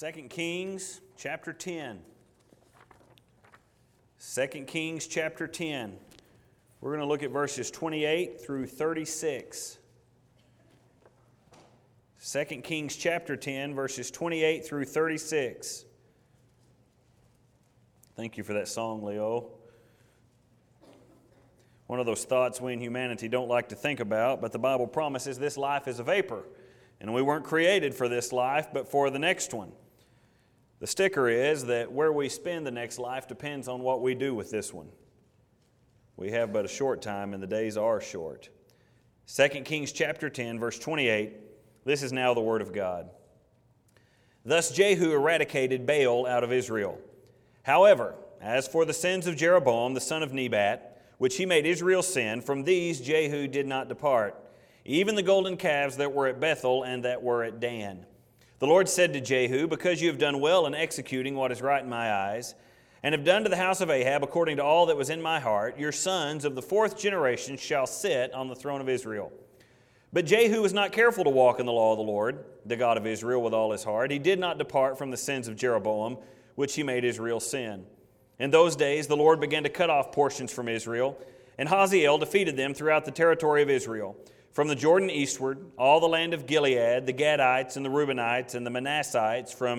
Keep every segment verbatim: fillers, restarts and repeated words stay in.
Second Kings chapter ten. Second Kings chapter ten. We're going to look at verses twenty-eight through thirty-six. Second Kings chapter ten, verses twenty-eight through thirty-six. Thank you for that song, Leo. One of those thoughts we in humanity don't like to think about, but the Bible promises this life is a vapor. And we weren't created for this life, but for the next one. The sticker is that where we spend the next life depends on what we do with this one. We have but a short time, and the days are short. Second Kings chapter ten, verse twenty-eight. This is now the word of God. Thus Jehu eradicated Baal out of Israel. However, as for the sins of Jeroboam, the son of Nebat, which he made Israel sin, from these Jehu did not depart, even the golden calves that were at Bethel and that were at Dan. The Lord said to Jehu, because you have done well in executing what is right in my eyes, and have done to the house of Ahab according to all that was in my heart, your sons of the fourth generation shall sit on the throne of Israel. But Jehu was not careful to walk in the law of the Lord, the God of Israel, with all his heart. He did not depart from the sins of Jeroboam, which he made Israel sin. In those days the Lord began to cut off portions from Israel, and Hazael defeated them throughout the territory of Israel, from the Jordan eastward, all the land of Gilead, the Gadites and the Reubenites and the Manassites, from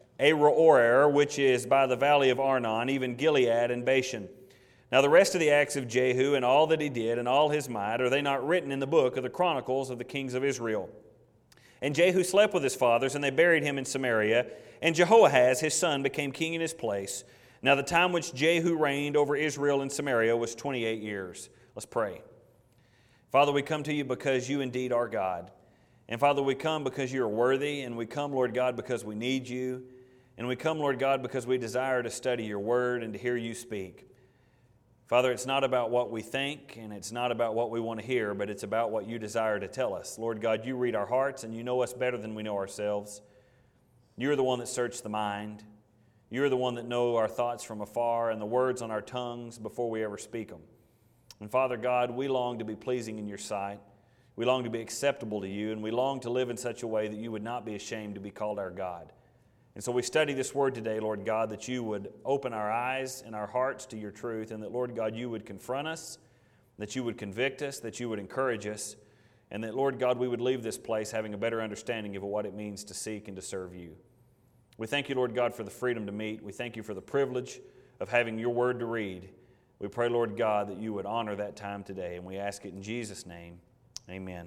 Aroer, which is by the valley of Arnon, even Gilead and Bashan. Now the rest of the acts of Jehu and all that he did and all his might, are they not written in the book of the Chronicles of the kings of Israel? And Jehu slept with his fathers, and they buried him in Samaria, and Jehoahaz his son became king in his place. Now the time which Jehu reigned over Israel in Samaria was twenty-eight years. Let's pray. Father, we come to you because you indeed are God. And Father, we come because you are worthy, and we come, Lord God, because we need you. And we come, Lord God, because we desire to study your word and to hear you speak. Father, it's not about what we think, and it's not about what we want to hear, but it's about what you desire to tell us. Lord God, you read our hearts, and you know us better than we know ourselves. You're the one that searches the mind. You're the one that knows our thoughts from afar and the words on our tongues before we ever speak them. And Father God, we long to be pleasing in your sight. We long to be acceptable to you, and we long to live in such a way that you would not be ashamed to be called our God. And so we study this word today, Lord God, that you would open our eyes and our hearts to your truth, and that, Lord God, you would confront us, that you would convict us, that you would encourage us, and that, Lord God, we would leave this place having a better understanding of what it means to seek and to serve you. We thank you, Lord God, for the freedom to meet. We thank you for the privilege of having your word to read. We pray, Lord God, that you would honor that time today, and we ask it in Jesus' name. Amen.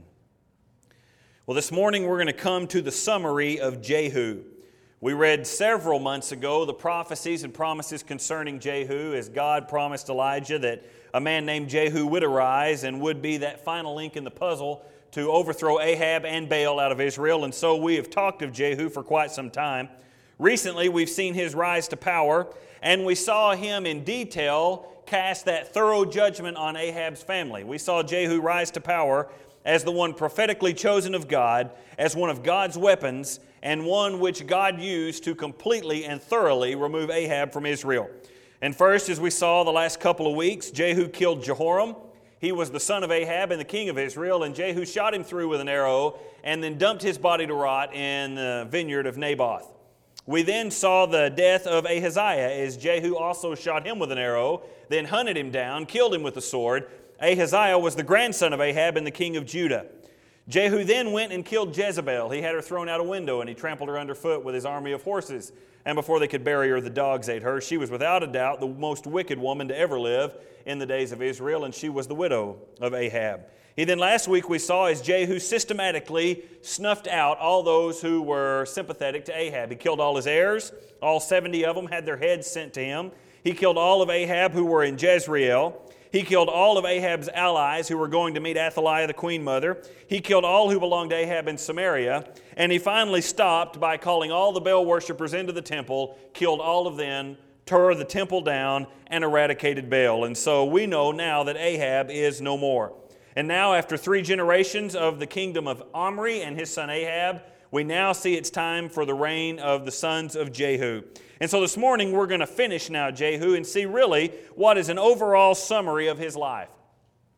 Well, this morning we're going to come to the summary of Jehu. We read several months ago the prophecies and promises concerning Jehu, as God promised Elijah that a man named Jehu would arise and would be that final link in the puzzle to overthrow Ahab and Baal out of Israel. And so we have talked of Jehu for quite some time. Recently, we've seen his rise to power, and we saw him in detail cast that thorough judgment on Ahab's family. We saw Jehu rise to power as the one prophetically chosen of God, as one of God's weapons, and one which God used to completely and thoroughly remove Ahab from Israel. And first, as we saw the last couple of weeks, Jehu killed Jehoram. He was the son of Ahab and the king of Israel, and Jehu shot him through with an arrow and then dumped his body to rot in the vineyard of Naboth. We then saw the death of Ahaziah, as Jehu also shot him with an arrow, then hunted him down, killed him with the sword. Ahaziah was the grandson of Ahab and the king of Judah. Jehu then went and killed Jezebel. He had her thrown out a window, and he trampled her underfoot with his army of horses. And before they could bury her, the dogs ate her. She was without a doubt the most wicked woman to ever live in the days of Israel, and she was the widow of Ahab. He then last week we saw as Jehu systematically snuffed out all those who were sympathetic to Ahab. He killed all his heirs. All seventy of them had their heads sent to him. He killed all of Ahab who were in Jezreel. He killed all of Ahab's allies who were going to meet Athaliah, the queen mother. He killed all who belonged to Ahab in Samaria. And he finally stopped by calling all the Baal worshippers into the temple, killed all of them, tore the temple down, and eradicated Baal. And so we know now that Ahab is no more. And now, after three generations of the kingdom of Omri and his son Ahab, we now see it's time for the reign of the sons of Jehu. And so this morning we're going to finish now Jehu and see really what is an overall summary of his life.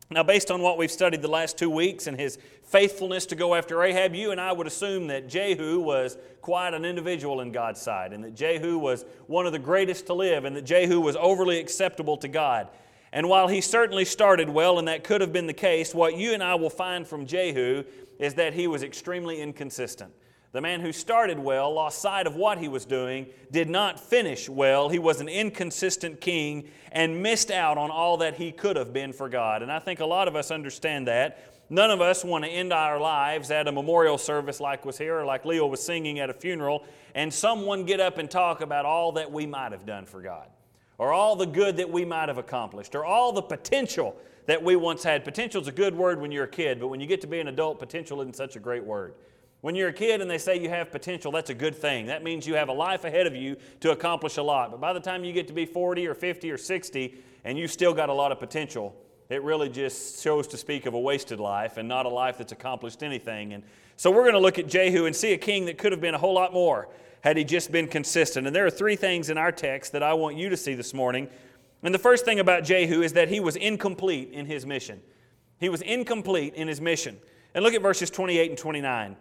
Now, based on what we've studied the last two weeks and his faithfulness to go after Ahab, you and I would assume that Jehu was quite an individual in God's sight, and that Jehu was one of the greatest to live, and that Jehu was overly acceptable to God. And while he certainly started well, and that could have been the case, what you and I will find from Jehu is that he was extremely inconsistent. The man who started well, lost sight of what he was doing, did not finish well. He was an inconsistent king and missed out on all that he could have been for God. And I think a lot of us understand that. None of us want to end our lives at a memorial service like was here, or like Leo was singing at a funeral, and someone get up and talk about all that we might have done for God, or all the good that we might have accomplished, or all the potential that we once had. Potential is a good word when you're a kid, but when you get to be an adult, potential isn't such a great word. When you're a kid and they say you have potential, that's a good thing. That means you have a life ahead of you to accomplish a lot. But by the time you get to be forty or fifty or sixty and you've still got a lot of potential, it really just shows to speak of a wasted life and not a life that's accomplished anything. And so we're going to look at Jehu and see a king that could have been a whole lot more had he just been consistent. And there are three things in our text that I want you to see this morning. And the first thing about Jehu is that he was incomplete in his mission. He was incomplete in his mission. And look at verses twenty-eight and twenty-nine.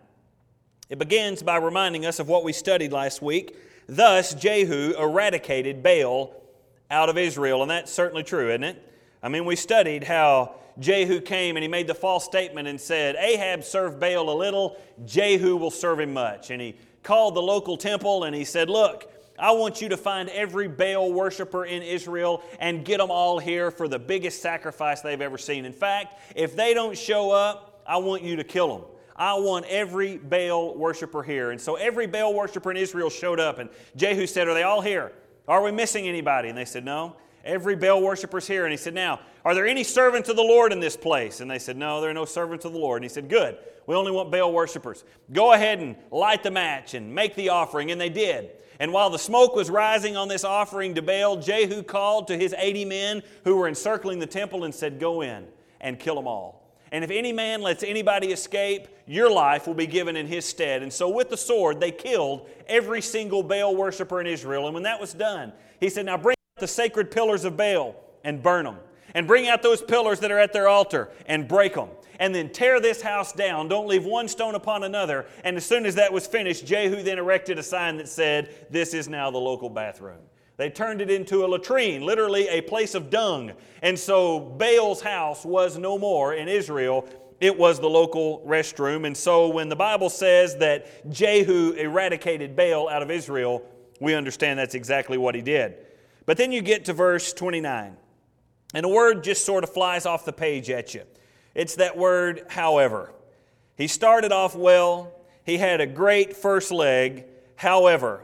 It begins by reminding us of what we studied last week. Thus, Jehu eradicated Baal out of Israel. And that's certainly true, isn't it? I mean, we studied how Jehu came and he made the false statement and said, Ahab served Baal a little, Jehu will serve him much. And he called the local temple and he said, look, I want you to find every Baal worshiper in Israel and get them all here for the biggest sacrifice they've ever seen. In fact, if they don't show up, I want you to kill them. I want every Baal worshiper here. And so every Baal worshiper in Israel showed up. And Jehu said, are they all here? Are we missing anybody? And they said, no. Every Baal worshiper's here. And he said, now, are there any servants of the Lord in this place? And they said, no, there are no servants of the Lord. And he said, good. We only want Baal worshipers. Go ahead and light the match and make the offering. And they did. And while the smoke was rising on this offering to Baal, Jehu called to his eighty men who were encircling the temple and said, go in and kill them all. And if any man lets anybody escape, your life will be given in his stead. And so with the sword, they killed every single Baal worshiper in Israel. And when that was done, he said, now bring out the sacred pillars of Baal and burn them. And bring out those pillars that are at their altar and break them. And then tear this house down. Don't leave one stone upon another. And as soon as that was finished, Jehu then erected a sign that said, this is now the local bathroom. They turned it into a latrine, literally a place of dung. And so Baal's house was no more in Israel. It was the local restroom. And so when the Bible says that Jehu eradicated Baal out of Israel, we understand that's exactly what he did. But then you get to verse twenty-nine. And a word just sort of flies off the page at you. It's that word, however. He started off well. He had a great first leg. However,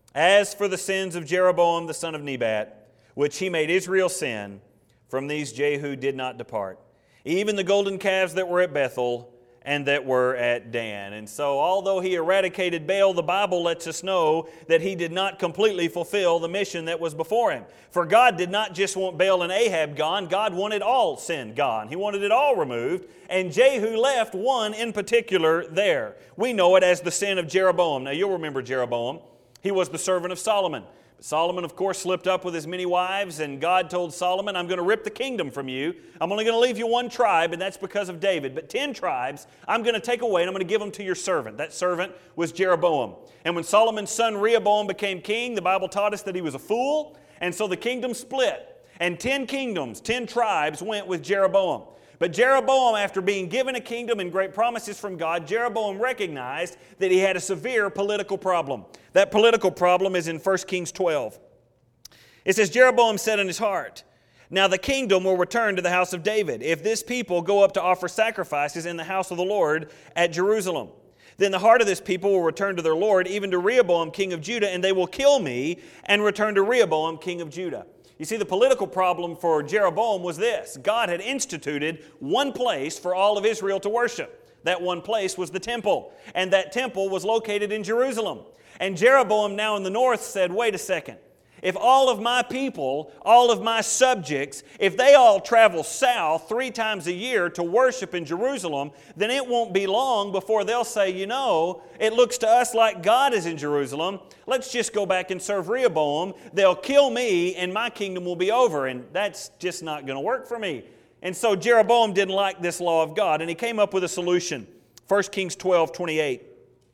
as for the sins of Jeroboam the son of Nebat, which he made Israel sin, from these Jehu did not depart. Even the golden calves that were at Bethel and that were at Dan. And so although he eradicated Baal, the Bible lets us know that he did not completely fulfill the mission that was before him. For God did not just want Baal and Ahab gone. God wanted all sin gone. He wanted it all removed. And Jehu left one in particular there. We know it as the sin of Jeroboam. Now you'll remember Jeroboam. He was the servant of Solomon. But Solomon, of course, slipped up with his many wives, and God told Solomon, I'm going to rip the kingdom from you. I'm only going to leave you one tribe, and that's because of David. But ten tribes I'm going to take away, and I'm going to give them to your servant. That servant was Jeroboam. And when Solomon's son Rehoboam became king, the Bible taught us that he was a fool, and so the kingdom split. And ten kingdoms, ten tribes went with Jeroboam. But Jeroboam, after being given a kingdom and great promises from God, Jeroboam recognized that he had a severe political problem. That political problem is in First Kings twelve. It says, Jeroboam said in his heart, now the kingdom will return to the house of David, if this people go up to offer sacrifices in the house of the Lord at Jerusalem. Then the heart of this people will return to their Lord, even to Rehoboam, king of Judah, and they will kill me and return to Rehoboam, king of Judah. You see, the political problem for Jeroboam was this. God had instituted one place for all of Israel to worship. That one place was the temple. And that temple was located in Jerusalem. And Jeroboam now in the north said, wait a second. If all of my people, all of my subjects, if they all travel south three times a year to worship in Jerusalem, then it won't be long before they'll say, you know, it looks to us like God is in Jerusalem. Let's just go back and serve Rehoboam. They'll kill me and my kingdom will be over. And that's just not going to work for me. And so Jeroboam didn't like this law of God, and he came up with a solution. First Kings twelve twenty-eight.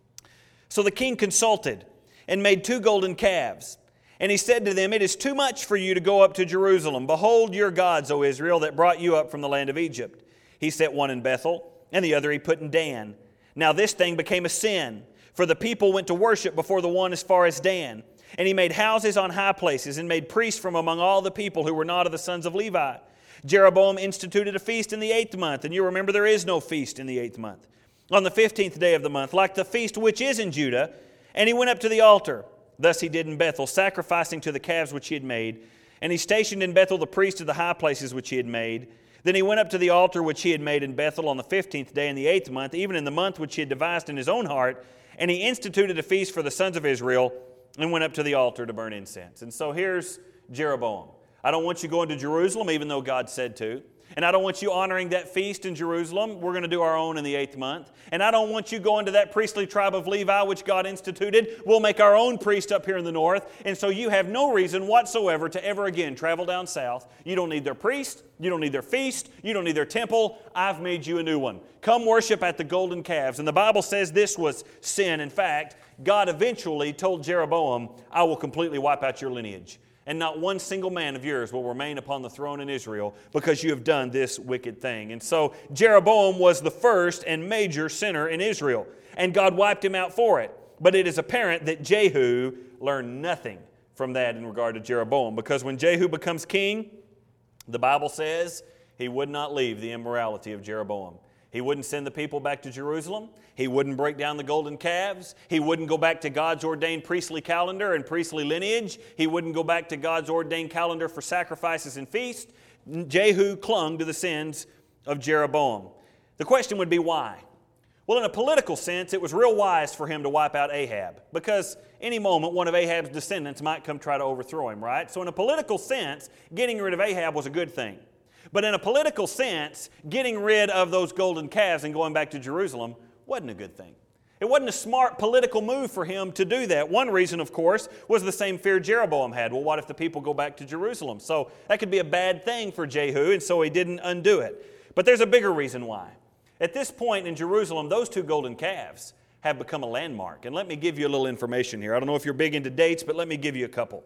So the king consulted and made two golden calves. And he said to them, "It is too much for you to go up to Jerusalem. Behold your gods, O Israel, that brought you up from the land of Egypt." He set one in Bethel, and the other he put in Dan. Now this thing became a sin, for the people went to worship before the one as far as Dan. And he made houses on high places, and made priests from among all the people who were not of the sons of Levi. Jeroboam instituted a feast in the eighth month, and you remember there is no feast in the eighth month. On the fifteenth day of the month, like the feast which is in Judah, and he went up to the altar. Thus he did in Bethel, sacrificing to the calves which he had made. And he stationed in Bethel the priests of the high places which he had made. Then he went up to the altar which he had made in Bethel on the fifteenth day in the eighth month, even in the month which he had devised in his own heart. And he instituted a feast for the sons of Israel, and went up to the altar to burn incense. And so here's Jeroboam. I don't want you going to Jerusalem, even though God said to. And I don't want you honoring that feast in Jerusalem. We're going to do our own in the eighth month. And I don't want you going to that priestly tribe of Levi, which God instituted. We'll make our own priest up here in the north. And so you have no reason whatsoever to ever again travel down south. You don't need their priest. You don't need their feast. You don't need their temple. I've made you a new one. Come worship at the golden calves. And the Bible says this was sin. In fact, God eventually told Jeroboam, "I will completely wipe out your lineage. And not one single man of yours will remain upon the throne in Israel because you have done this wicked thing." And so Jeroboam was the first and major sinner in Israel, and God wiped him out for it. But it is apparent that Jehu learned nothing from that in regard to Jeroboam, because when Jehu becomes king, the Bible says he would not leave the immorality of Jeroboam. He wouldn't send the people back to Jerusalem. He wouldn't break down the golden calves. He wouldn't go back to God's ordained priestly calendar and priestly lineage. He wouldn't go back to God's ordained calendar for sacrifices and feasts. Jehu clung to the sins of Jeroboam. The question would be why? Well, in a political sense, it was real wise for him to wipe out Ahab, because any moment one of Ahab's descendants might come try to overthrow him, right? So in a political sense, getting rid of Ahab was a good thing. But in a political sense, getting rid of those golden calves and going back to Jerusalem wasn't a good thing. It wasn't a smart political move for him to do that. One reason, of course, was the same fear Jeroboam had. Well, what if the people go back to Jerusalem? So that could be a bad thing for Jehu, and so he didn't undo it. But there's a bigger reason why. At this point in Jerusalem, those two golden calves have become a landmark. And let me give you a little information here. I don't know if you're big into dates, but let me give you a couple.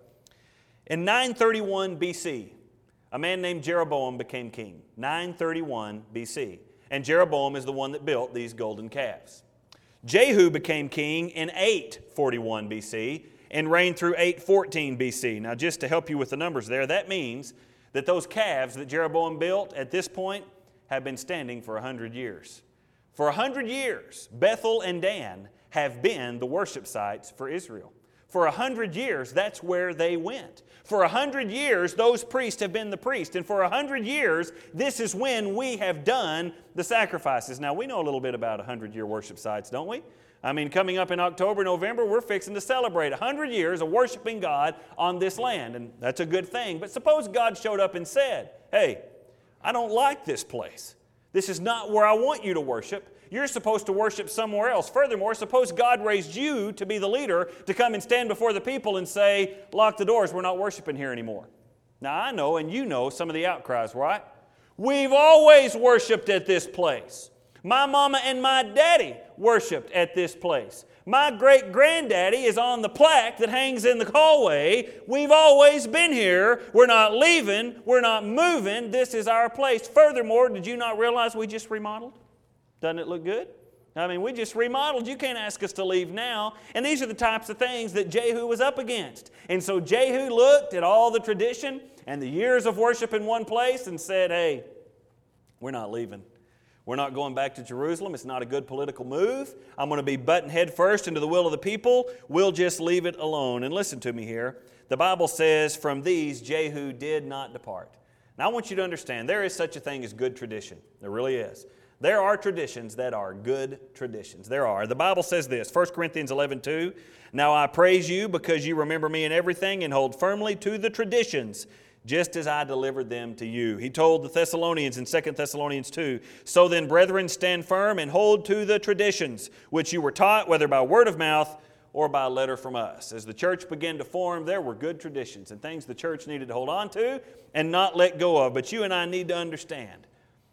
In nine thirty-one B C, a man named Jeroboam became king. nine thirty-one B C. And Jeroboam is the one that built these golden calves. Jehu became king in eight forty-one B C and reigned through eight fourteen B C. Now, just to help you with the numbers there, that means that those calves that Jeroboam built at this point have been standing for one hundred years. For one hundred years, Bethel and Dan have been the worship sites for Israel. For a hundred years, that's where they went. For a hundred years, those priests have been the priests. And for a hundred years, this is when we have done the sacrifices. Now, we know a little bit about a hundred-year worship sites, don't we? I mean, coming up in October, November, we're fixing to celebrate a hundred years of worshiping God on this land. And that's a good thing. But suppose God showed up and said, "Hey, I don't like this place. This is not where I want you to worship. You're supposed to worship somewhere else." Furthermore, suppose God raised you to be the leader to come and stand before the people and say, "Lock the doors, we're not worshiping here anymore." Now, I know and you know some of the outcries, right? We've always worshiped at this place. My mama and my daddy worshiped at this place. My great-granddaddy is on the plaque that hangs in the hallway. We've always been here. We're not leaving. We're not moving. This is our place. Furthermore, did you not realize we just remodeled? Doesn't it look good? I mean, we just remodeled. You can't ask us to leave now. And these are the types of things that Jehu was up against. And so Jehu looked at all the tradition and the years of worship in one place and said, "Hey, we're not leaving. We're not going back to Jerusalem. It's not a good political move. I'm going to be butting head first into the will of the people. We'll just leave it alone." And listen to me here. The Bible says, "From these Jehu did not depart." Now, I want you to understand, there is such a thing as good tradition. There really is. There are traditions that are good traditions. There are. The Bible says this, First Corinthians eleven two, "Now I praise you because you remember me in everything and hold firmly to the traditions, just as I delivered them to you." He told the Thessalonians in Second Thessalonians two, "So then, brethren, stand firm and hold to the traditions which you were taught, whether by word of mouth or by letter from us." As the church began to form, there were good traditions and things the church needed to hold on to and not let go of. But you and I need to understand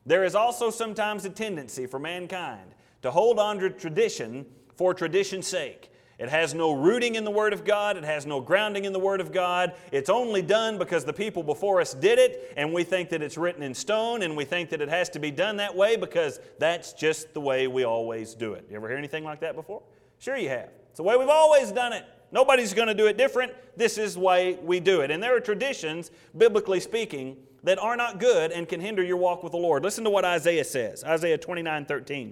There is also sometimes a tendency for mankind to hold on to tradition for tradition's sake. It has no rooting in the Word of God. It has no grounding in the Word of God. It's only done because the people before us did it, and we think that it's written in stone, and we think that it has to be done that way because that's just the way we always do it. You ever hear anything like that before? Sure you have. It's the way we've always done it. Nobody's going to do it different. This is the way we do it. And there are traditions, biblically speaking, that are not good and can hinder your walk with the Lord. Listen to what Isaiah says. Isaiah twenty-nine thirteen.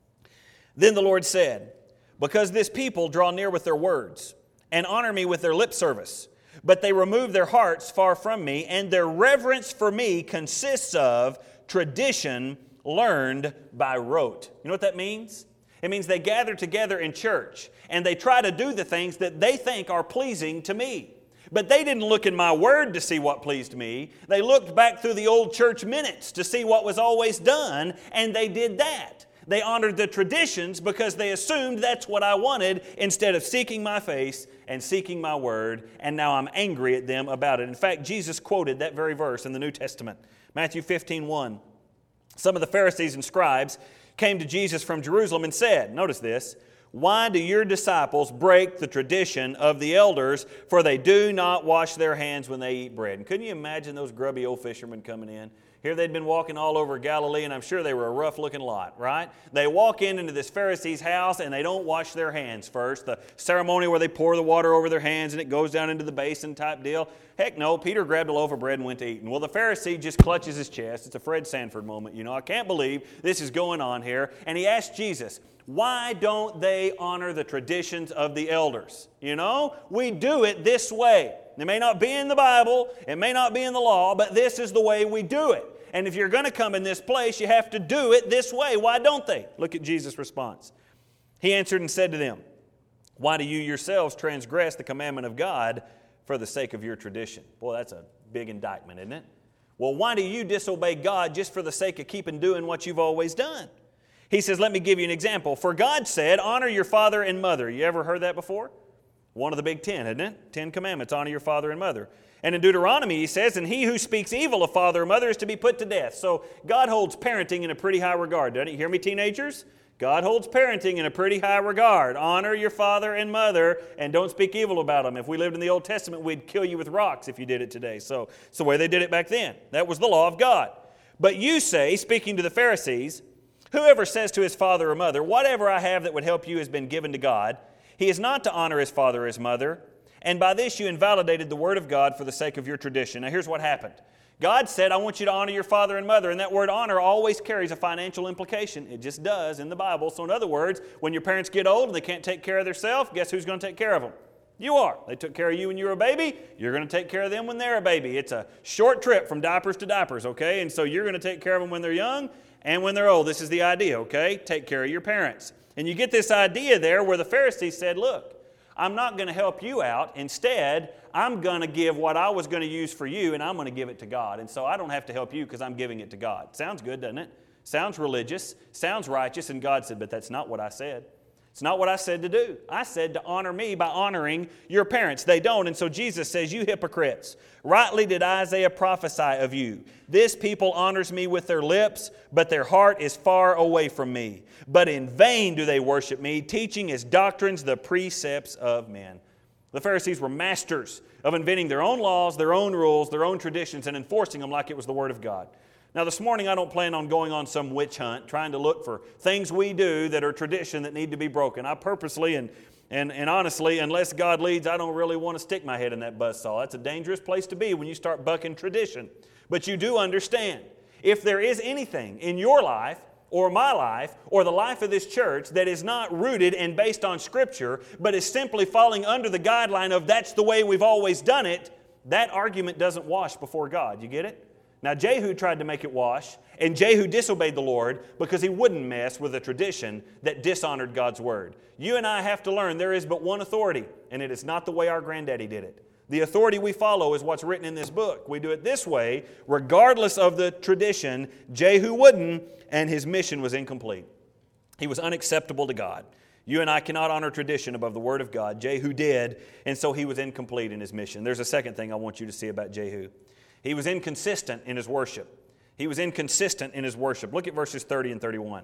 Then the Lord said, because this people draw near with their words and honor me with their lip service, but they remove their hearts far from me, and their reverence for me consists of tradition learned by rote. You know what that means? It means they gather together in church and they try to do the things that they think are pleasing to me. But they didn't look in my word to see what pleased me. They looked back through the old church minutes to see what was always done, and they did that. They honored the traditions because they assumed that's what I wanted instead of seeking my face and seeking my word, and now I'm angry at them about it. In fact, Jesus quoted that very verse in the New Testament, Matthew fifteen one. Some of the Pharisees and scribes came to Jesus from Jerusalem and said, notice this, why do your disciples break the tradition of the elders, for they do not wash their hands when they eat bread? And couldn't you imagine those grubby old fishermen coming in? Here they'd been walking all over Galilee, and I'm sure they were a rough-looking lot, right? They walk in into this Pharisee's house, and they don't wash their hands first. The ceremony where they pour the water over their hands, and it goes down into the basin type deal. Heck no, Peter grabbed a loaf of bread and went to eat. Well, the Pharisee just clutches his chest. It's a Fred Sanford moment, you know. I can't believe this is going on here. And he asked Jesus, why don't they honor the traditions of the elders? You know, we do it this way. It may not be in the Bible, it may not be in the law, but this is the way we do it. And if you're going to come in this place, you have to do it this way. Why don't they? Look at Jesus' response. He answered and said to them, why do you yourselves transgress the commandment of God for the sake of your tradition? Boy, that's a big indictment, isn't it? Well, why do you disobey God just for the sake of keeping doing what you've always done? He says, let me give you an example. For God said, honor your father and mother. You ever heard that before? One of the big ten, isn't it? Ten commandments, honor your father and mother. And in Deuteronomy, he says, and he who speaks evil of father or mother is to be put to death. So God holds parenting in a pretty high regard. Doesn't you hear me, teenagers? God holds parenting in a pretty high regard. Honor your father and mother, and don't speak evil about them. If we lived in the Old Testament, we'd kill you with rocks if you did it today. So it's the way they did it back then. That was the law of God. But you say, speaking to the Pharisees, whoever says to his father or mother, whatever I have that would help you has been given to God, he is not to honor his father or his mother, and by this you invalidated the word of God for the sake of your tradition. Now here's what happened. God said, I want you to honor your father and mother, and that word honor always carries a financial implication. It just does in the Bible. So in other words, when your parents get old and they can't take care of themselves, guess who's going to take care of them? You are. They took care of you when you were a baby. You're going to take care of them when they're a baby. It's a short trip from diapers to diapers, okay? And so you're going to take care of them when they're young and when they're old. This is the idea, okay? Take care of your parents. And you get this idea there where the Pharisees said, look, I'm not going to help you out. Instead, I'm going to give what I was going to use for you, and I'm going to give it to God. And so I don't have to help you because I'm giving it to God. Sounds good, doesn't it? Sounds religious, sounds righteous. And God said, but that's not what I said. It's not what I said to do. I said to honor me by honoring your parents. They don't. And so Jesus says, you hypocrites, rightly did Isaiah prophesy of you. This people honors me with their lips, but their heart is far away from me. But in vain do they worship me, teaching as doctrines the precepts of men. The Pharisees were masters of inventing their own laws, their own rules, their own traditions, and enforcing them like it was the Word of God. Now this morning I don't plan on going on some witch hunt, trying to look for things we do that are tradition that need to be broken. I purposely and, and, and honestly, unless God leads, I don't really want to stick my head in that buzzsaw. That's a dangerous place to be when you start bucking tradition. But you do understand, if there is anything in your life or my life or the life of this church that is not rooted and based on Scripture, but is simply falling under the guideline of that's the way we've always done it, that argument doesn't wash before God. You get it? Now, Jehu tried to make it wash, and Jehu disobeyed the Lord because he wouldn't mess with a tradition that dishonored God's Word. You and I have to learn there is but one authority, and it is not the way our granddaddy did it. The authority we follow is what's written in this book. We do it this way, regardless of the tradition. Jehu wouldn't, and his mission was incomplete. He was unacceptable to God. You and I cannot honor tradition above the Word of God. Jehu did, and so he was incomplete in his mission. There's a second thing I want you to see about Jehu. He was inconsistent in his worship. He was inconsistent in his worship. Look at verses thirty and thirty-one.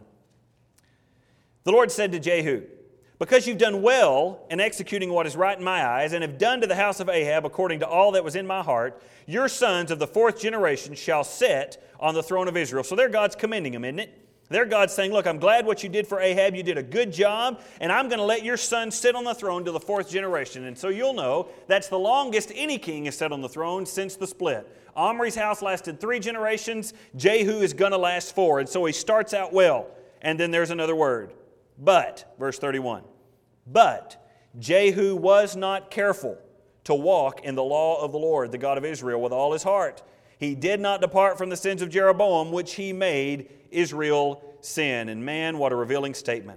The Lord said to Jehu, because you've done well in executing what is right in my eyes, and have done to the house of Ahab according to all that was in my heart, your sons of the fourth generation shall sit on the throne of Israel. So there God's commending them, isn't it? There God's saying, look, I'm glad what you did for Ahab. You did a good job, and I'm going to let your son sit on the throne to the fourth generation. And so you'll know that's the longest any king has sat on the throne since the split. Omri's house lasted three generations. Jehu is going to last four. And so he starts out well. And then there's another word. But, verse thirty-one, but Jehu was not careful to walk in the law of the Lord, the God of Israel, with all his heart. He did not depart from the sins of Jeroboam, which he made Israel sin. And man, what a revealing statement.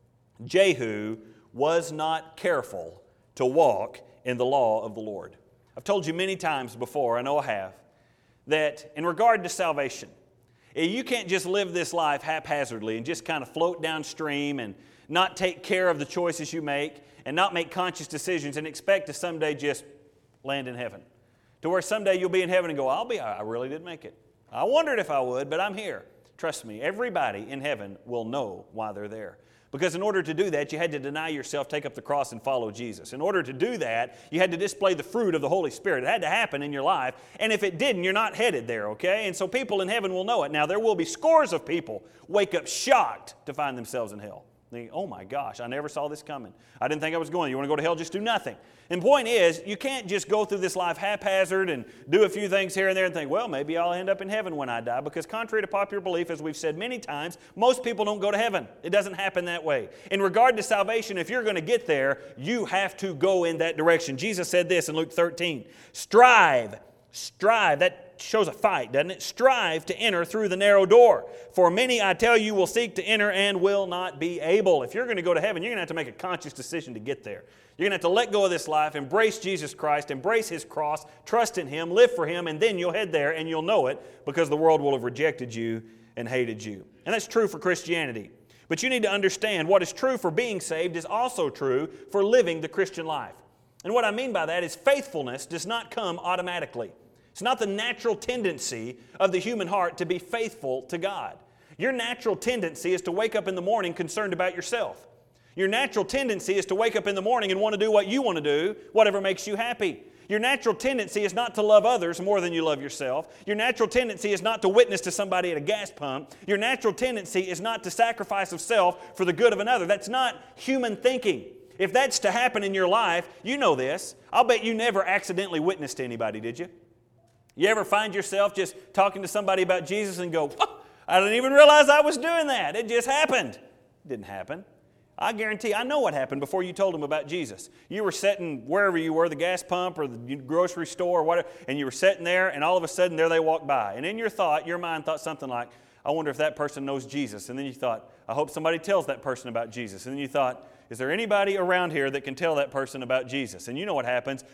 Jehu was not careful to walk in the law of the Lord. I've told you many times before, I know I have, that in regard to salvation, you can't just live this life haphazardly and just kind of float downstream and not take care of the choices you make and not make conscious decisions and expect to someday just land in heaven. To where someday you'll be in heaven and go, I'll be, I really did make it. I wondered if I would, but I'm here. Trust me, everybody in heaven will know why they're there. Because in order to do that, you had to deny yourself, take up the cross, and follow Jesus. In order to do that, you had to display the fruit of the Holy Spirit. It had to happen in your life. And if it didn't, you're not headed there, okay? And so people in heaven will know it. Now, there will be scores of people wake up shocked to find themselves in hell. They, oh my gosh, I never saw this coming. I didn't think I was going. You want to go to hell? Just do nothing. And the point is, you can't just go through this life haphazard and do a few things here and there and think, well, maybe I'll end up in heaven when I die. Because contrary to popular belief, as we've said many times, most people don't go to heaven. It doesn't happen that way. In regard to salvation, if you're going to get there, you have to go in that direction. Jesus said this in Luke thirteen, strive, strive, that shows a fight, doesn't it? Strive to enter through the narrow door. For many, I tell you, will seek to enter and will not be able. If you're going to go to heaven, you're going to have to make a conscious decision to get there. You're going to have to let go of this life, embrace Jesus Christ, embrace His cross, trust in Him, live for Him, and then you'll head there and you'll know it because the world will have rejected you and hated you. And that's true for Christianity. But you need to understand what is true for being saved is also true for living the Christian life. And what I mean by that is faithfulness does not come automatically. It's not the natural tendency of the human heart to be faithful to God. Your natural tendency is to wake up in the morning concerned about yourself. Your natural tendency is to wake up in the morning and want to do what you want to do, whatever makes you happy. Your natural tendency is not to love others more than you love yourself. Your natural tendency is not to witness to somebody at a gas pump. Your natural tendency is not to sacrifice of self for the good of another. That's not human thinking. If that's to happen in your life, you know this. I'll bet you never accidentally witnessed to anybody, did you? You ever find yourself just talking to somebody about Jesus and go, oh, I didn't even realize I was doing that. It just happened. It didn't happen. I guarantee, I know what happened before you told them about Jesus. You were sitting wherever you were, the gas pump or the grocery store or whatever, and you were sitting there, and all of a sudden there they walked by. And in your thought, your mind thought something like, I wonder if that person knows Jesus. And then you thought, I hope somebody tells that person about Jesus. And then you thought, is there anybody around here that can tell that person about Jesus? And you know what happens.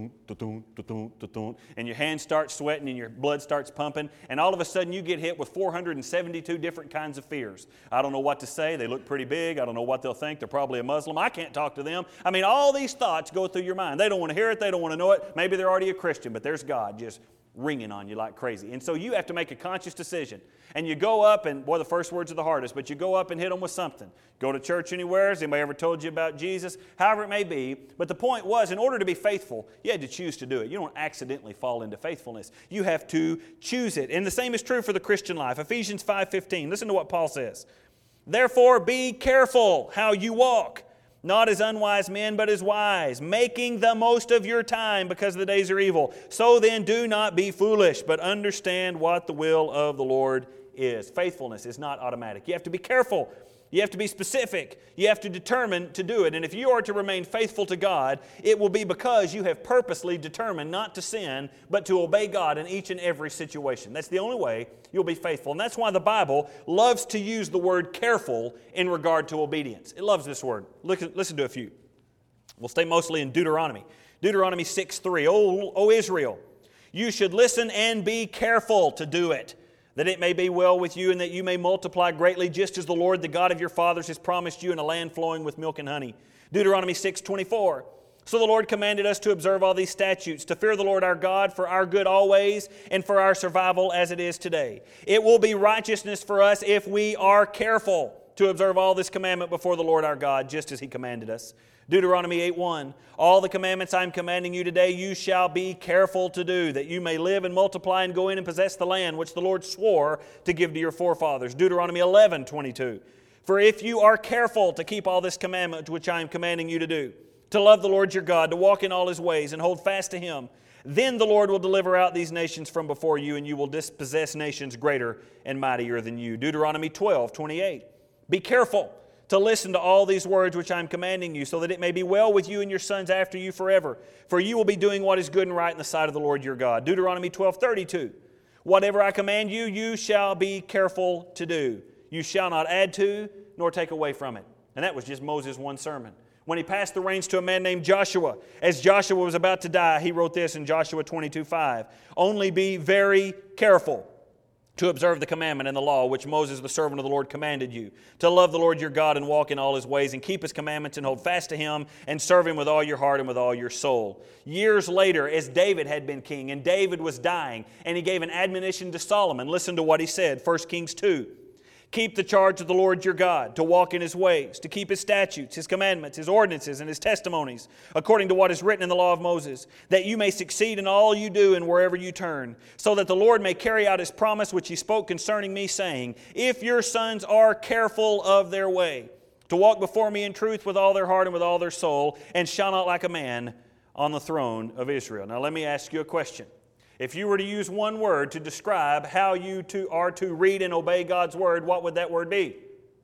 And your hands start sweating and your blood starts pumping. And all of a sudden you get hit with four hundred seventy-two different kinds of fears. I don't know what to say. They look pretty big. I don't know what they'll think. They're probably a Muslim. I can't talk to them. I mean, all these thoughts go through your mind. They don't want to hear it. They don't want to know it. Maybe they're already a Christian, but there's God just ringing on you like crazy. And so you have to make a conscious decision. And you go up and, boy, the first words are the hardest, but you go up and hit them with something. Go to church anywhere. Has anybody ever told you about Jesus? However it may be. But the point was, in order to be faithful, you had to choose to do it. You don't accidentally fall into faithfulness. You have to choose it. And the same is true for the Christian life. Ephesians five fifteen. Listen to what Paul says. Therefore, be careful how you walk, not as unwise men, but as wise, making the most of your time because the days are evil. So then do not be foolish, but understand what the will of the Lord is. Faithfulness is not automatic. You have to be careful. You have to be specific. You have to determine to do it. And if you are to remain faithful to God, it will be because you have purposely determined not to sin, but to obey God in each and every situation. That's the only way you'll be faithful. And that's why the Bible loves to use the word careful in regard to obedience. It loves this word. Look, listen to a few. We'll stay mostly in Deuteronomy. Deuteronomy six three. O, o Israel, you should listen and be careful to do it, that it may be well with you and that you may multiply greatly, just as the Lord, the God of your fathers, has promised you in a land flowing with milk and honey. Deuteronomy six twenty-four. So the Lord commanded us to observe all these statutes, to fear the Lord our God for our good always and for our survival as it is today. It will be righteousness for us if we are careful to observe all this commandment before the Lord our God, just as He commanded us. Deuteronomy eight one, all the commandments I am commanding you today you shall be careful to do, that you may live and multiply and go in and possess the land which the Lord swore to give to your forefathers. Deuteronomy eleven twenty-two, for if you are careful to keep all this commandment which I am commanding you to do, to love the Lord your God, to walk in all His ways and hold fast to Him, then the Lord will deliver out these nations from before you, and you will dispossess nations greater and mightier than you. Deuteronomy twelve twenty-eight, be careful to listen to all these words which I am commanding you, so that it may be well with you and your sons after you forever. For you will be doing what is good and right in the sight of the Lord your God. Deuteronomy twelve thirty-two, whatever I command you, you shall be careful to do. You shall not add to nor take away from it. And that was just Moses' one sermon. When he passed the reins to a man named Joshua, as Joshua was about to die, he wrote this in Joshua twenty-two five, only be very careful to observe the commandment and the law which Moses the servant of the Lord commanded you, to love the Lord your God and walk in all His ways and keep His commandments and hold fast to Him and serve Him with all your heart and with all your soul. Years later, as David had been king and David was dying, and he gave an admonition to Solomon, listen to what he said, First Kings two. Keep the charge of the Lord your God, to walk in His ways, to keep His statutes, His commandments, His ordinances, and His testimonies, according to what is written in the law of Moses, that you may succeed in all you do and wherever you turn, so that the Lord may carry out His promise which He spoke concerning me, saying, if your sons are careful of their way, to walk before me in truth with all their heart and with all their soul, and shall not lack a man on the throne of Israel. Now let me ask you a question. If you were to use one word to describe how you to, are to read and obey God's Word, what would that word be?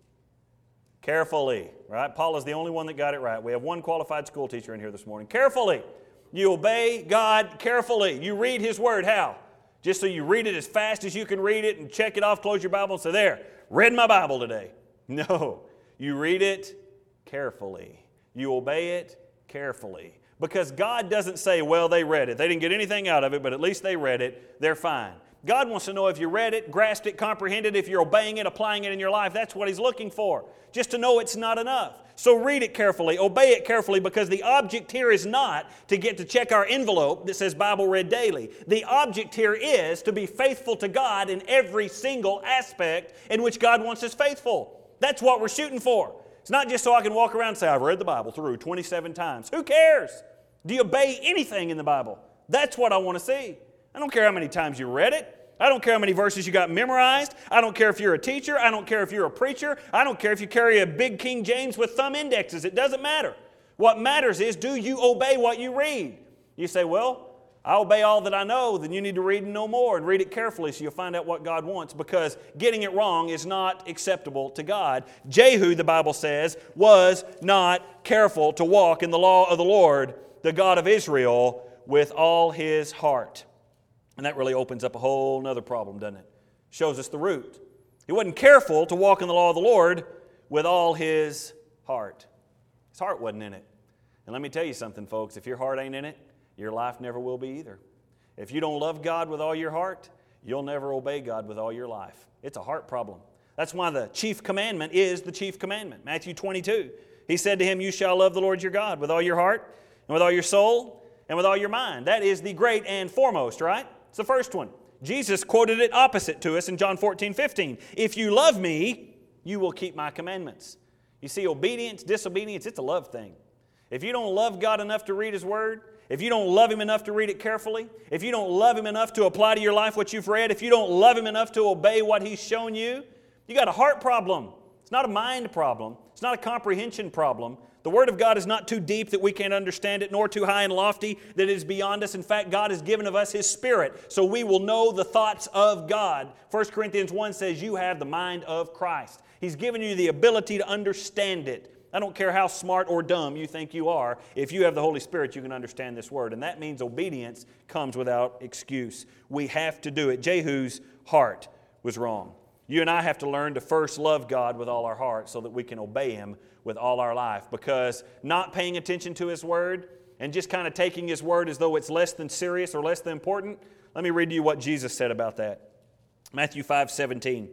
Carefully, right? Paul is the only one that got it right. We have one qualified school teacher in here this morning. Carefully. You obey God carefully. You read His Word. How? Just so you read it as fast as you can read it and check it off, close your Bible and say, there, read my Bible today. No. You read it carefully. You obey it carefully. Because God doesn't say, well, they read it. They didn't get anything out of it, but at least they read it. They're fine. God wants to know if you read it, grasped it, comprehended, if you're obeying it, applying it in your life. That's what He's looking for. Just to know it's not enough. So read it carefully, obey it carefully, because the object here is not to get to check our envelope that says Bible read daily. The object here is to be faithful to God in every single aspect in which God wants us faithful. That's what we're shooting for. It's not just so I can walk around and say, I've read the Bible through twenty-seven times. Who cares? Do you obey anything in the Bible? That's what I want to see. I don't care how many times you read it. I don't care how many verses you got memorized. I don't care if you're a teacher. I don't care if you're a preacher. I don't care if you carry a big King James with thumb indexes. It doesn't matter. What matters is, do you obey what you read? You say, well, I obey all that I know. Then you need to read and know more and read it carefully so you'll find out what God wants, because getting it wrong is not acceptable to God. Jehu, the Bible says, was not careful to walk in the law of the Lord, the God of Israel, with all his heart. And that really opens up a whole other problem, doesn't it? Shows us the root. He wasn't careful to walk in the law of the Lord with all his heart. His heart wasn't in it. And let me tell you something, folks. If your heart ain't in it, your life never will be either. If you don't love God with all your heart, you'll never obey God with all your life. It's a heart problem. That's why the chief commandment is the chief commandment. Matthew twenty-two. He said to him, you shall love the Lord your God with all your heart and with all your soul and with all your mind. That is the great and foremost, right? It's the first one. Jesus quoted it opposite to us in John fourteen fifteen. If you love me, you will keep my commandments. You see, obedience, disobedience, it's a love thing. If you don't love God enough to read His Word, if you don't love Him enough to read it carefully, if you don't love Him enough to apply to your life what you've read, if you don't love Him enough to obey what He's shown you, you got a heart problem. It's not a mind problem. It's not a comprehension problem. The Word of God is not too deep that we can't understand it, nor too high and lofty that it is beyond us. In fact, God has given of us His Spirit, so we will know the thoughts of God. First Corinthians one says you have the mind of Christ. He's given you the ability to understand it. I don't care how smart or dumb you think you are. If you have the Holy Spirit, you can understand this Word. And that means obedience comes without excuse. We have to do it. Jehu's heart was wrong. You and I have to learn to first love God with all our heart so that we can obey Him with all our life. Because not paying attention to His Word and just kind of taking His Word as though it's less than serious or less than important, let me read to you what Jesus said about that. Matthew five seventeen.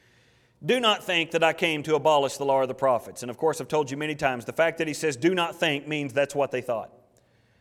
Do not think that I came to abolish the law or the prophets. And of course, I've told you many times, the fact that He says do not think means that's what they thought.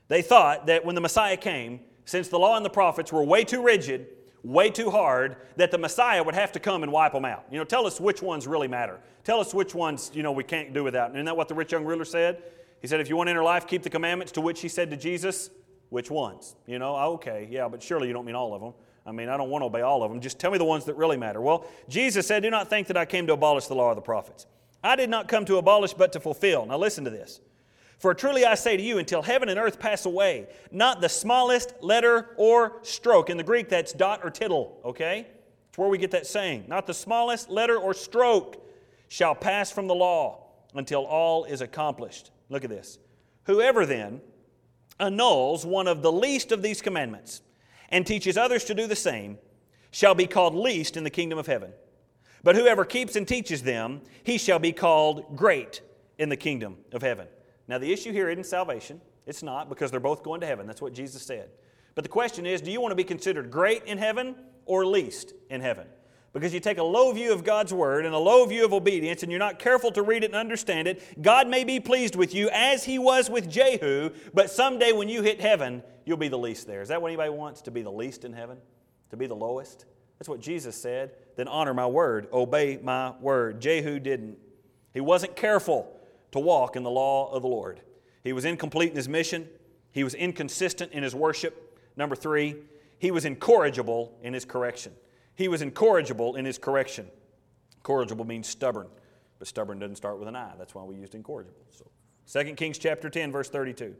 They thought that when the Messiah came, since the law and the prophets were way too rigid, way too hard, that the Messiah would have to come and wipe them out. You know, tell us which ones really matter. Tell us which ones, you know, we can't do without. Isn't that what the rich young ruler said? He said, if you want to enter life, keep the commandments, to which he said to Jesus, which ones? You know, okay, yeah, but surely you don't mean all of them. I mean, I don't want to obey all of them. Just tell me the ones that really matter. Well, Jesus said, do not think that I came to abolish the law or the prophets. I did not come to abolish, but to fulfill. Now listen to this. For truly I say to you, until heaven and earth pass away, not the smallest letter or stroke. In the Greek, that's dot or tittle, okay? It's where we get that saying. Not the smallest letter or stroke shall pass from the law until all is accomplished. Look at this. Whoever then annuls one of the least of these commandments and teaches others to do the same shall be called least in the kingdom of heaven. But whoever keeps and teaches them, he shall be called great in the kingdom of heaven. Now the issue here isn't salvation. It's not, because they're both going to heaven. That's what Jesus said. But the question is, do you want to be considered great in heaven or least in heaven? Because you take a low view of God's Word and a low view of obedience, and you're not careful to read it and understand it, God may be pleased with you as He was with Jehu, but someday when you hit heaven, you'll be the least there. Is that what anybody wants? To be the least in heaven? To be the lowest? That's what Jesus said. Then honor my word, obey my word. Jehu didn't. He wasn't careful to walk in the law of the Lord. He was incomplete in his mission. He was inconsistent in his worship. Number three, he was incorrigible in his correction. He was incorrigible in his correction. Incorrigible means stubborn, but stubborn doesn't start with an I. That's why we used incorrigible. So, Second Kings chapter ten, verse thirty-two.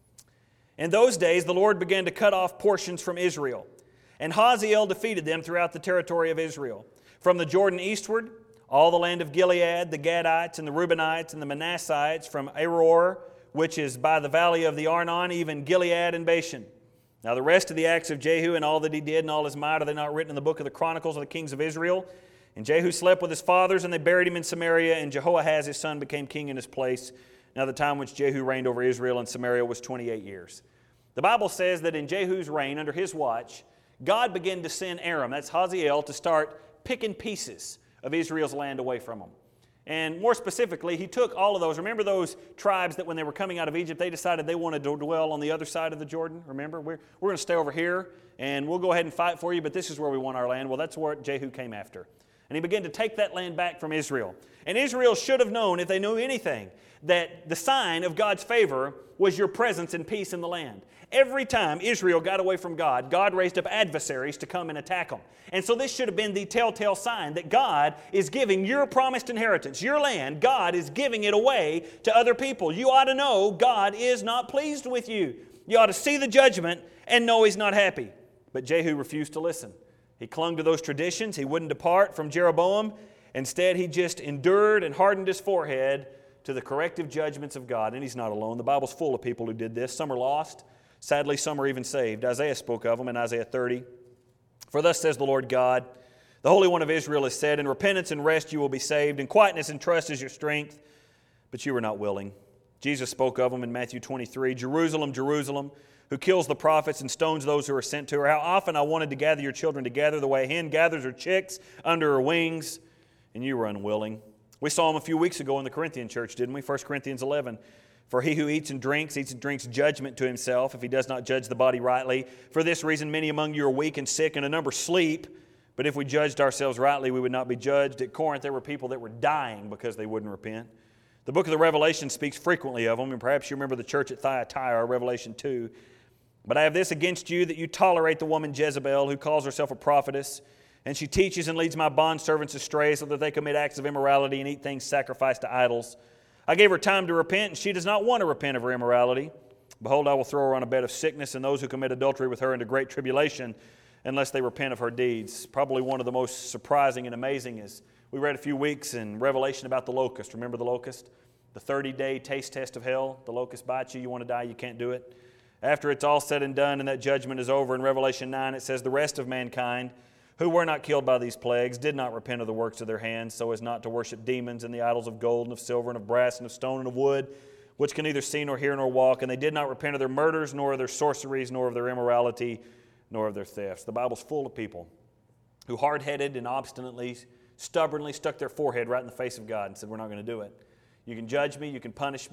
In those days, the Lord began to cut off portions from Israel, and Hazael defeated them throughout the territory of Israel. From the Jordan eastward, all the land of Gilead, the Gadites and the Reubenites and the Manassites, from Aroer, which is by the valley of the Arnon, even Gilead and Bashan. Now the rest of the acts of Jehu and all that he did and all his might, are they not written in the book of the Chronicles of the kings of Israel? And Jehu slept with his fathers, and they buried him in Samaria, and Jehoahaz his son became king in his place. Now the time which Jehu reigned over Israel and Samaria was twenty-eight years. The Bible says that in Jehu's reign, under his watch, God began to send Aram, that's Hazael, to start picking pieces of Israel's land away from them. And more specifically, he took all of those. Remember those tribes that when they were coming out of Egypt, they decided they wanted to dwell on the other side of the Jordan? Remember, we're, we're going to stay over here, and we'll go ahead and fight for you, but this is where we want our land. Well, that's what Jehu came after. And he began to take that land back from Israel. And Israel should have known, if they knew anything, that the sign of God's favor was your presence and peace in the land. Every time Israel got away from God, God raised up adversaries to come and attack them. And so this should have been the telltale sign that God is giving your promised inheritance, your land, God is giving it away to other people. You ought to know God is not pleased with you. You ought to see the judgment and know He's not happy. But Jehu refused to listen. He clung to those traditions. He wouldn't depart from Jeroboam. Instead, he just endured and hardened his forehead to the corrective judgments of God. And he's not alone. The Bible's full of people who did this. Some are lost. Sadly, some are even saved. Isaiah spoke of them in Isaiah thirty. For thus says the Lord God, the Holy One of Israel has said, in repentance and rest you will be saved, in quietness and trust is your strength. But you were not willing. Jesus spoke of them in Matthew twenty-three. Jerusalem, Jerusalem, who kills the prophets and stones those who are sent to her. How often I wanted to gather your children together the way a hen gathers her chicks under her wings, and you were unwilling. We saw them a few weeks ago in the Corinthian church, didn't we? First Corinthians eleven. For he who eats and drinks, eats and drinks judgment to himself, if he does not judge the body rightly. For this reason many among you are weak and sick, and a number sleep. But if we judged ourselves rightly, we would not be judged. At Corinth there were people that were dying because they wouldn't repent. The book of the Revelation speaks frequently of them, and perhaps you remember the church at Thyatira, Revelation two. But I have this against you, that you tolerate the woman Jezebel, who calls herself a prophetess, and she teaches and leads my bondservants astray, so that they commit acts of immorality and eat things sacrificed to idols. I gave her time to repent, and she does not want to repent of her immorality. Behold, I will throw her on a bed of sickness, and those who commit adultery with her into great tribulation, unless they repent of her deeds. Probably one of the most surprising and amazing is, we read a few weeks in Revelation about the locust. Remember the locust? The thirty-day taste test of hell. The locust bites you, you want to die, you can't do it. After it's all said and done and that judgment is over, in Revelation nine it says, the rest of mankind, who were not killed by these plagues, did not repent of the works of their hands, so as not to worship demons and the idols of gold and of silver and of brass and of stone and of wood, which can neither see nor hear nor walk. And they did not repent of their murders, nor of their sorceries, nor of their immorality, nor of their thefts. The Bible's full of people who hard-headed and obstinately, stubbornly stuck their forehead right in the face of God and said, we're not going to do it. You can judge me, you can punish me,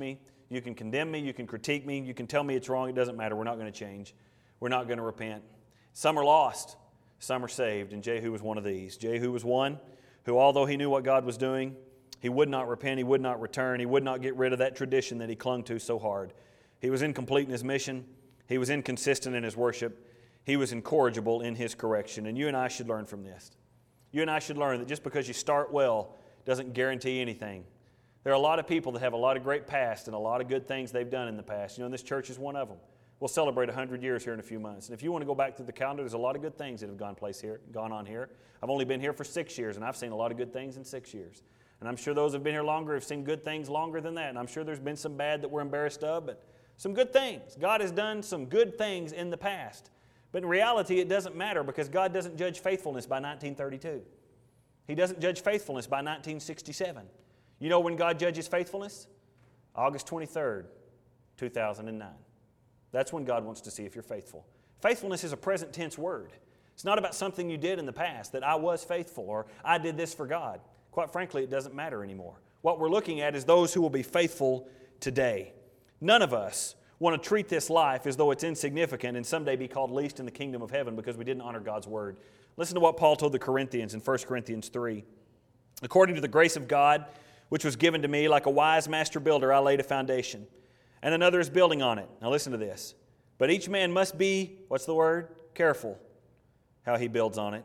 You can condemn me. You can critique me. You can tell me it's wrong. It doesn't matter. We're not going to change. We're not going to repent. Some are lost. Some are saved. And Jehu was one of these. Jehu was one who, although he knew what God was doing, he would not repent. He would not return. He would not get rid of that tradition that he clung to so hard. He was incomplete in his mission. He was inconsistent in his worship. He was incorrigible in his correction. And you and I should learn from this. You and I should learn that just because you start well doesn't guarantee anything. There are a lot of people that have a lot of great past and a lot of good things they've done in the past. You know, and this church is one of them. We'll celebrate one hundred years here in a few months. And if you want to go back through the calendar, there's a lot of good things that have gone place here, gone on here. I've only been here for six years, and I've seen a lot of good things in six years. And I'm sure those who have been here longer have seen good things longer than that. And I'm sure there's been some bad that we're embarrassed of, but some good things. God has done some good things in the past. But in reality, it doesn't matter because God doesn't judge faithfulness by nineteen thirty-two. He doesn't judge faithfulness by nineteen sixty-seven. You know when God judges faithfulness? August twenty-third, two thousand nine. That's when God wants to see if you're faithful. Faithfulness is a present tense word. It's not about something you did in the past, that I was faithful or I did this for God. Quite frankly, it doesn't matter anymore. What we're looking at is those who will be faithful today. None of us want to treat this life as though it's insignificant and someday be called least in the kingdom of heaven because we didn't honor God's word. Listen to what Paul told the Corinthians in First Corinthians three. According to the grace of God, which was given to me, like a wise master builder, I laid a foundation, and another is building on it. Now listen to this. But each man must be, what's the word? Careful how he builds on it.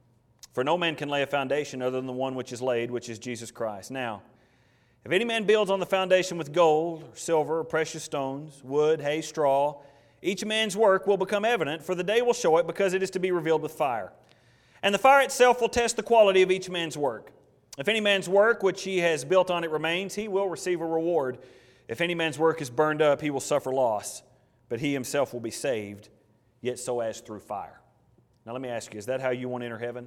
For no man can lay a foundation other than the one which is laid, which is Jesus Christ. Now, if any man builds on the foundation with gold, or silver, or precious stones, wood, hay, straw, each man's work will become evident, for the day will show it, because it is to be revealed with fire. And the fire itself will test the quality of each man's work. If any man's work which he has built on it remains, he will receive a reward. If any man's work is burned up, he will suffer loss, but he himself will be saved, yet so as through fire. Now let me ask you, is that how you want to enter heaven?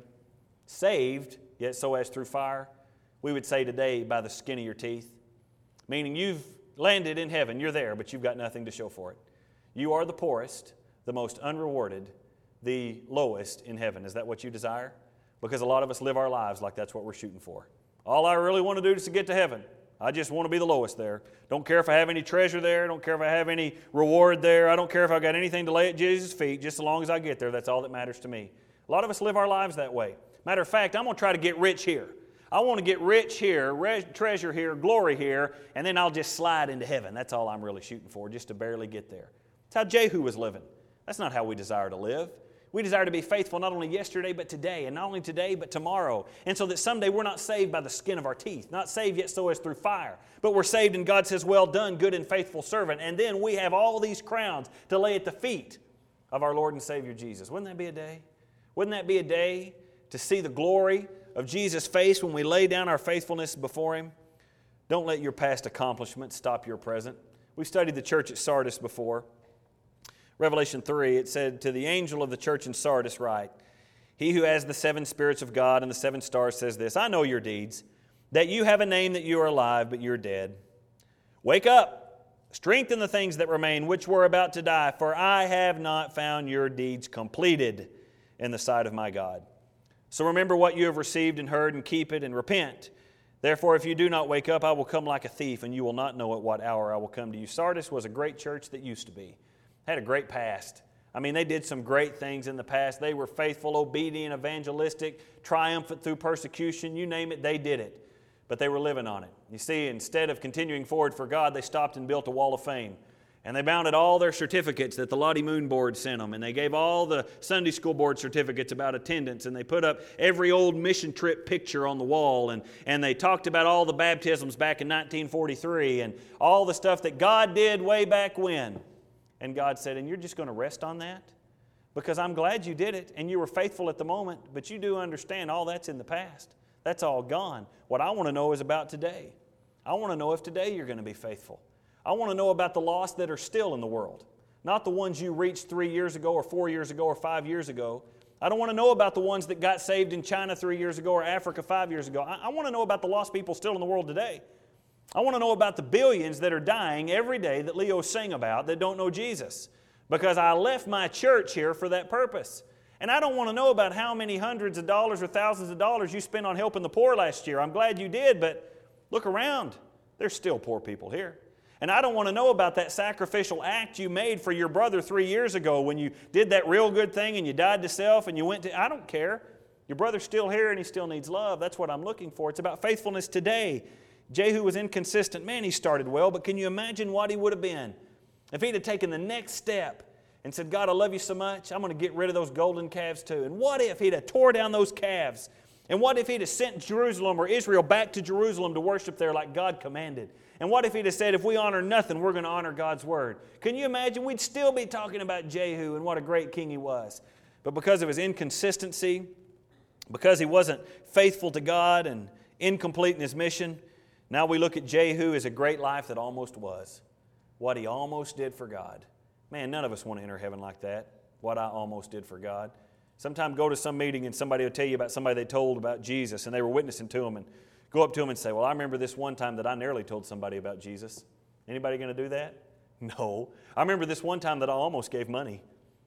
Saved, yet so as through fire? We would say today, by the skin of your teeth. Meaning you've landed in heaven, you're there, but you've got nothing to show for it. You are the poorest, the most unrewarded, the lowest in heaven. Is that what you desire? Because a lot of us live our lives like that's what we're shooting for. All I really want to do is to get to heaven. I just want to be the lowest there. Don't care if I have any treasure there. Don't care if I have any reward there. I don't care if I've got anything to lay at Jesus' feet. Just as long as I get there, that's all that matters to me. A lot of us live our lives that way. Matter of fact, I'm going to try to get rich here. I want to get rich here, re- treasure here, glory here, and then I'll just slide into heaven. That's all I'm really shooting for, just to barely get there. That's how Jehu was living. That's not how we desire to live. We desire to be faithful not only yesterday but today, and not only today but tomorrow. And so that someday we're not saved by the skin of our teeth, not saved yet so as through fire, but we're saved and God says, well done, good and faithful servant. And then we have all these crowns to lay at the feet of our Lord and Savior Jesus. Wouldn't that be a day? Wouldn't that be a day to see the glory of Jesus' face when we lay down our faithfulness before Him? Don't let your past accomplishments stop your present. We've studied the church at Sardis before. Revelation three, it said, to the angel of the church in Sardis write, he who has the seven spirits of God and the seven stars says this, I know your deeds, that you have a name that you are alive, but you're dead. Wake up, strengthen the things that remain, which were about to die, for I have not found your deeds completed in the sight of my God. So remember what you have received and heard, and keep it, and repent. Therefore, if you do not wake up, I will come like a thief, and you will not know at what hour I will come to you. Sardis was a great church that used to be. Had a great past. I mean, they did some great things in the past. They were faithful, obedient, evangelistic, triumphant through persecution. You name it, they did it. But they were living on it. You see, instead of continuing forward for God, they stopped and built a wall of fame. And they mounted all their certificates that the Lottie Moon Board sent them. And they gave all the Sunday School Board certificates about attendance. And they put up every old mission trip picture on the wall. And, and they talked about all the baptisms back in nineteen forty-three. And all the stuff that God did way back when. And God said, and you're just going to rest on that? Because I'm glad you did it, and you were faithful at the moment, but you do understand all that's in the past. That's all gone. What I want to know is about today. I want to know if today you're going to be faithful. I want to know about the lost that are still in the world, not the ones you reached three years ago or four years ago or five years ago. I don't want to know about the ones that got saved in China three years ago or Africa five years ago. I, I want to know about the lost people still in the world today. I want to know about the billions that are dying every day that Leo sing about that don't know Jesus, because I left my church here for that purpose. And I don't want to know about how many hundreds of dollars or thousands of dollars you spent on helping the poor last year. I'm glad you did, but look around. There's still poor people here. And I don't want to know about that sacrificial act you made for your brother three years ago when you did that real good thing and you died to self and you went to, I don't care. Your brother's still here and he still needs love. That's what I'm looking for. It's about faithfulness today. Jehu was inconsistent. Man, he started well, but can you imagine what he would have been if he'd have taken the next step and said, God, I love you so much, I'm going to get rid of those golden calves too. And what if he'd have tore down those calves? And what if he'd have sent Jerusalem or Israel back to Jerusalem to worship there like God commanded? And what if he'd have said, if we honor nothing, we're going to honor God's word? Can you imagine? We'd still be talking about Jehu and what a great king he was. But because of his inconsistency, because he wasn't faithful to God and incomplete in his mission, now we look at Jehu as a great life that almost was. What he almost did for God. Man, none of us want to enter heaven like that. What I almost did for God. Sometimes go to some meeting and somebody will tell you about somebody they told about Jesus and they were witnessing to him and go up to him and say, well, I remember this one time that I nearly told somebody about Jesus. Anybody going to do that? No. I remember this one time that I almost gave money.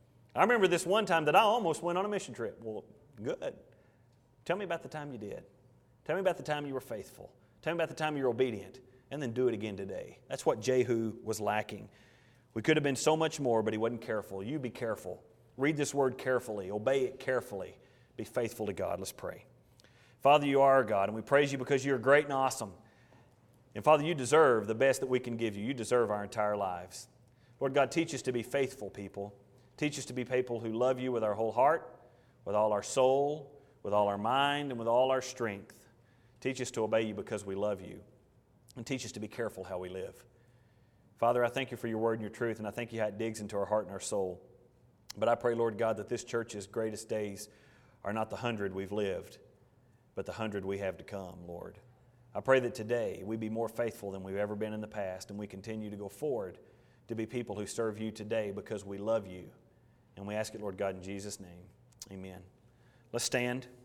I remember this one time that I almost went on a mission trip. Well, good. Tell me about the time you did. Tell me about the time you were faithful. Tell me about the time you were obedient. And then do it again today. That's what Jehu was lacking. We could have been so much more, but he wasn't careful. You be careful. Read this word carefully. Obey it carefully. Be faithful to God. Let's pray. Father, you are our God, and we praise you because you're great and awesome. And Father, you deserve the best that we can give you. You deserve our entire lives. Lord God, teach us to be faithful people. Teach us to be people who love you with our whole heart, with all our soul, with all our mind, and with all our strength. Teach us to obey you because we love you. And teach us to be careful how we live. Father, I thank you for your word and your truth, and I thank you how it digs into our heart and our soul. But I pray, Lord God, that this church's greatest days are not the hundred we've lived, but the hundred we have to come, Lord. I pray that today we be more faithful than we've ever been in the past, and we continue to go forward to be people who serve you today because we love you. And we ask it, Lord God, in Jesus' name. Amen. Let's stand.